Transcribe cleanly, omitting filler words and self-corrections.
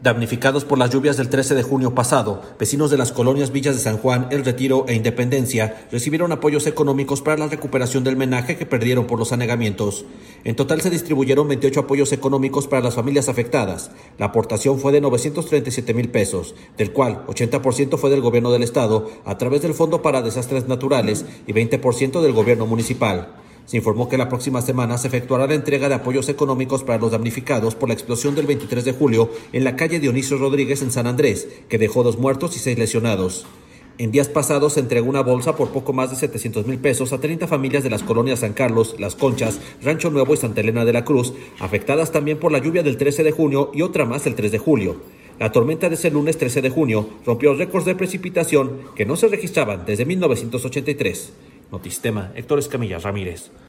Damnificados por las lluvias del 13 de junio pasado, vecinos de las colonias Villas de San Juan, El Retiro e Independencia recibieron apoyos económicos para la recuperación del menaje que perdieron por los anegamientos. En total se distribuyeron 28 apoyos económicos para las familias afectadas. La aportación fue de 937,000 pesos, del cual 80% fue del gobierno del estado a través del Fondo para Desastres Naturales y 20% del gobierno municipal. Se informó que la próxima semana se efectuará la entrega de apoyos económicos para los damnificados por la explosión del 23 de julio en la calle Dionisio Rodríguez en San Andrés, que dejó 2 muertos y 6 lesionados. En días pasados se entregó una bolsa por poco más de 700,000 pesos a 30 familias de las colonias San Carlos, Las Conchas, Rancho Nuevo y Santa Elena de la Cruz, afectadas también por la lluvia del 13 de junio y otra más el 3 de julio. La tormenta de ese lunes 13 de junio rompió récords de precipitación que no se registraban desde 1983. Notistema, Héctor Escamilla Ramírez.